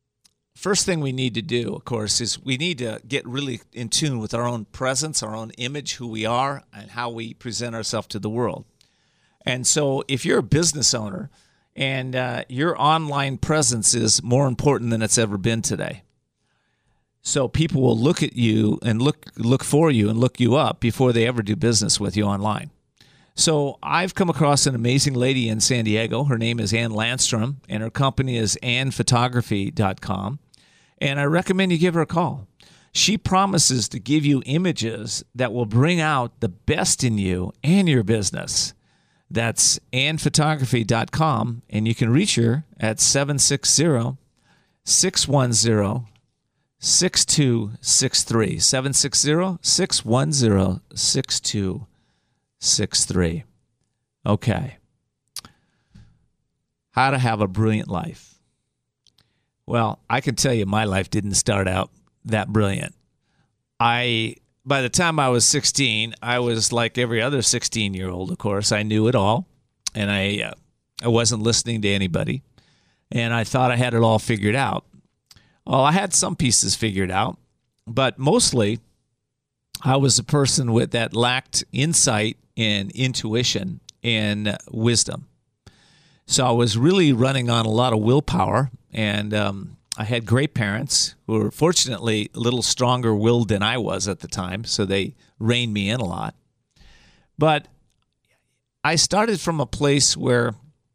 first thing we need to do, of course, is we need to get really in tune with our own presence, our own image, who we are, and how we present ourselves to the world. And so if you're a business owner and uh, your online presence is more important than it's ever been today, so people will look at you and look look for you and look you up before they ever do business with you online. So I've come across an amazing lady in San Diego. Her name is Ann Landstrom, and her company is ann photography dot com. And I recommend you give her a call. She promises to give you images that will bring out the best in you and your business. That's ann photography dot com, and you can reach her at seven six zero, six one zero, six two six three. seven six zero, six one zero, six two six three. Okay. How to have a brilliant life. Well, I can tell you my life didn't start out that brilliant. I, by the time I was sixteen, I was like every other sixteen-year-old, of course. I knew it all, and I, uh, I wasn't listening to anybody, and I thought I had it all figured out. Well, I had some pieces figured out, but mostly I was a person with that lacked insight and intuition and wisdom. So I was really running on a lot of willpower, and um, I had great parents who were fortunately a little stronger willed than I was at the time, so they reined me in a lot. But I started from a place where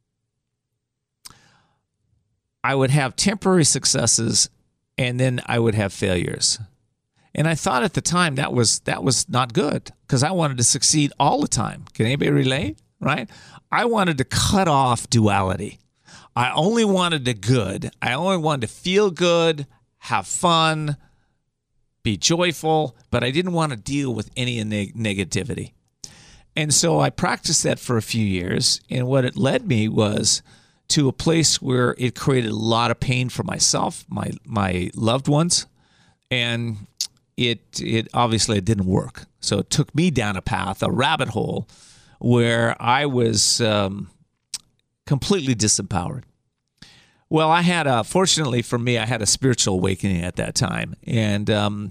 I would have temporary successes and then I would have failures. And I thought at the time that was that was not good because I wanted to succeed all the time. Can anybody relate? Right? I wanted to cut off duality. I only wanted the good. I only wanted to feel good, have fun, be joyful, but I didn't want to deal with any neg- negativity. And so I practiced that for a few years, and what it led me was to a place where it created a lot of pain for myself, my my loved ones, and it it obviously it didn't work. So it took me down a path, a rabbit hole, where I was um, completely disempowered. Well, I had a, fortunately for me, I had a spiritual awakening at that time, and um,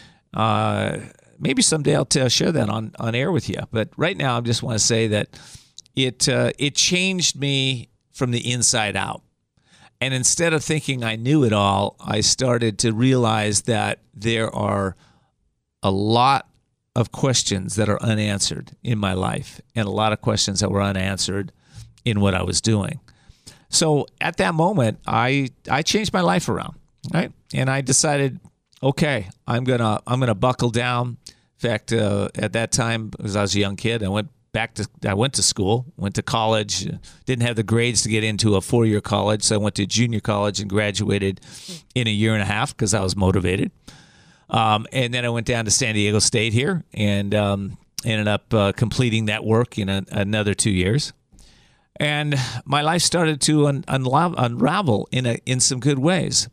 uh, maybe someday I'll tell, share that on, on air with you. But right now, I just want to say that it uh, it changed me from the inside out. And instead of thinking I knew it all, I started to realize that there are a lot of questions that are unanswered in my life and a lot of questions that were unanswered in what I was doing. So at that moment, I I changed my life around, right? And I decided, okay, I'm gonna I'm gonna buckle down. In fact, uh, at that time, because I was a young kid, I went back to I went to school, went to college, didn't have the grades to get into a four-year college, so I went to junior college and graduated in a year and a half because I was motivated. Um, and then I went down to San Diego State here and um, ended up uh, completing that work in a, another two years. And my life started to un- unla- unravel in a, in some good ways.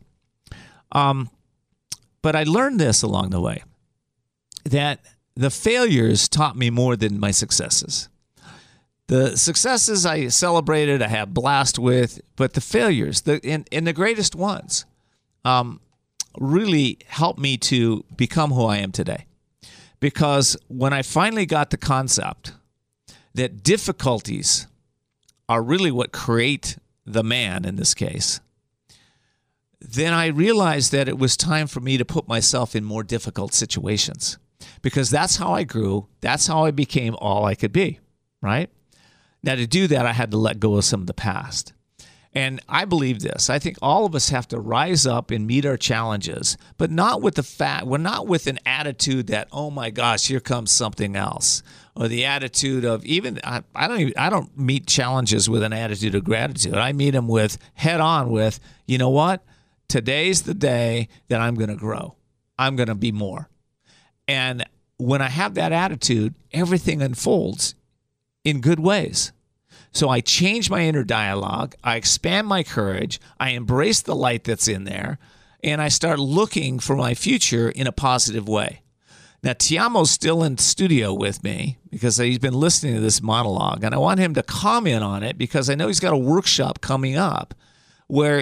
Um, but I learned this along the way, that the failures taught me more than my successes. The successes I celebrated, I had blast with, but the failures, the and, and the greatest ones, um, really helped me to become who I am today. Because when I finally got the concept that difficulties are really what create the man in this case, then I realized that it was time for me to put myself in more difficult situations. Because that's how I grew. That's how I became all I could be, right? Now, to do that, I had to let go of some of the past. And I believe this. I think all of us have to rise up and meet our challenges, but not with the fact, we're not with an attitude that, oh my gosh, here comes something else. Or the attitude of even, I, I don't even, I don't meet challenges with an attitude of gratitude. I meet them with head on with, you know what? Today's the day that I'm going to grow. I'm going to be more. And when I have that attitude, everything unfolds in good ways. So I change my inner dialogue, I expand my courage, I embrace the light that's in there, and I start looking for my future in a positive way. Now, Tiamo's still in studio with me because he's been listening to this monologue, and I want him to comment on it because I know he's got a workshop coming up where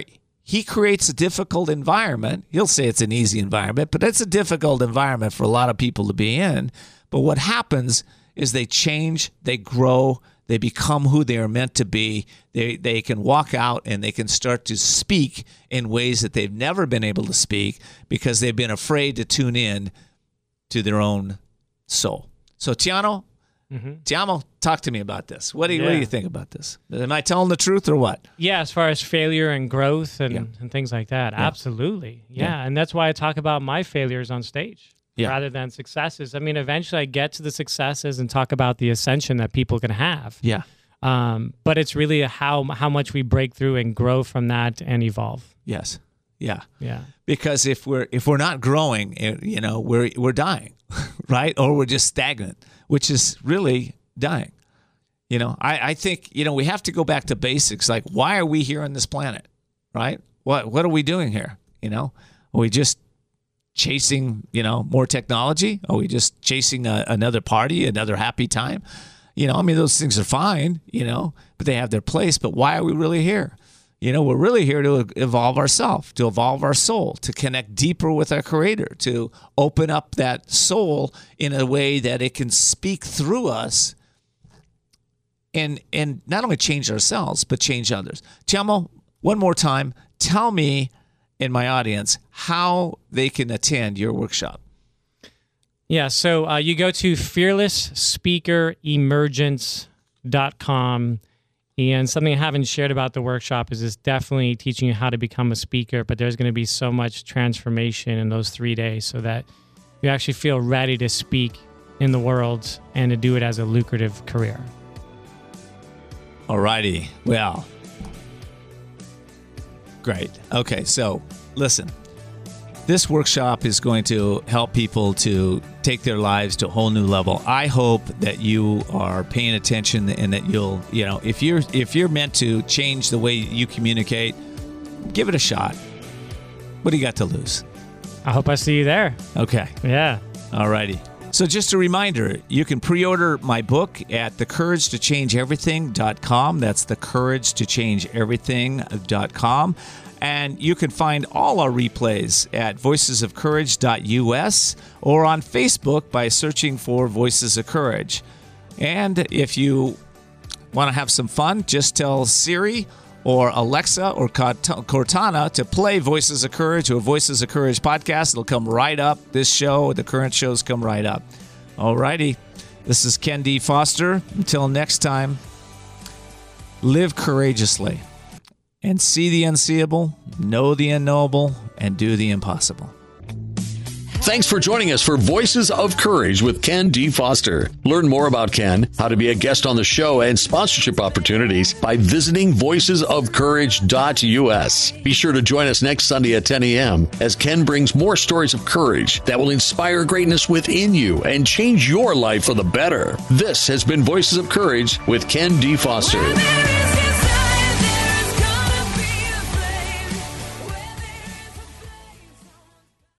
he creates a difficult environment. He'll say it's an easy environment, but it's a difficult environment for a lot of people to be in. But what happens is they change, they grow, they become who they are meant to be. They they can walk out and they can start to speak in ways that they've never been able to speak because they've been afraid to tune in to their own soul. So, Tiano, mm-hmm. Tiamo, talk to me about this. What do you, yeah. what do you think about this? Am I telling the truth or what? Yeah, as far as failure and growth and, yeah. and things like that, yeah. absolutely. Yeah. Yeah. And that's why I talk about my failures on stage. Yeah. Rather than successes. I mean, eventually I get to the successes and talk about the ascension that people can have. Yeah. Um, but it's really how how much we break through and grow from that and evolve. Yes. Yeah. Yeah. Because if we're if we're not growing, you know, we're we're dying, right? Or we're just stagnant, which is really dying. You know, I, I think, you know, we have to go back to basics. Like, why are we here on this planet, right? What what are we doing here? You know, are we just chasing, you know, more technology? Are we just chasing a, another party, another happy time? You know, I mean, those things are fine, you know, but they have their place. But why are we really here? You know, we're really here to evolve ourselves, to evolve our soul, to connect deeper with our Creator, to open up that soul in a way that it can speak through us and and not only change ourselves, but change others. Tiamo, one more time, tell me in my audience how they can attend your workshop. Yeah, so uh, you go to fearless speaker emergence dot com, and something I haven't shared about the workshop is it's definitely teaching you how to become a speaker, but there's going to be so much transformation in those three days so that you actually feel ready to speak in the world and to do it as a lucrative career. All righty. Well, great. Okay, so listen. This workshop is going to help people to take their lives to a whole new level. I hope that you are paying attention and that you'll, you know, if you're if you're meant to change the way you communicate, give it a shot. What do you got to lose? I hope I see you there. Okay. Yeah. All righty. So just a reminder, you can pre-order my book at the courage to change everything dot com. That's the courage to change everything dot com. And you can find all our replays at voices of courage dot U S or on Facebook by searching for Voices of Courage. And if you want to have some fun, just tell Siri or Alexa or Cortana to play Voices of Courage or Voices of Courage podcast. It'll come right up. This show, the current shows come right up. All righty. This is Ken D. Foster. Until next time, live courageously. And see the unseeable, know the unknowable, and do the impossible. Thanks for joining us for Voices of Courage with Ken D. Foster. Learn more about Ken, how to be a guest on the show, and sponsorship opportunities by visiting voices of courage dot U S. Be sure to join us next Sunday at ten a.m. as Ken brings more stories of courage that will inspire greatness within you and change your life for the better. This has been Voices of Courage with Ken D. Foster.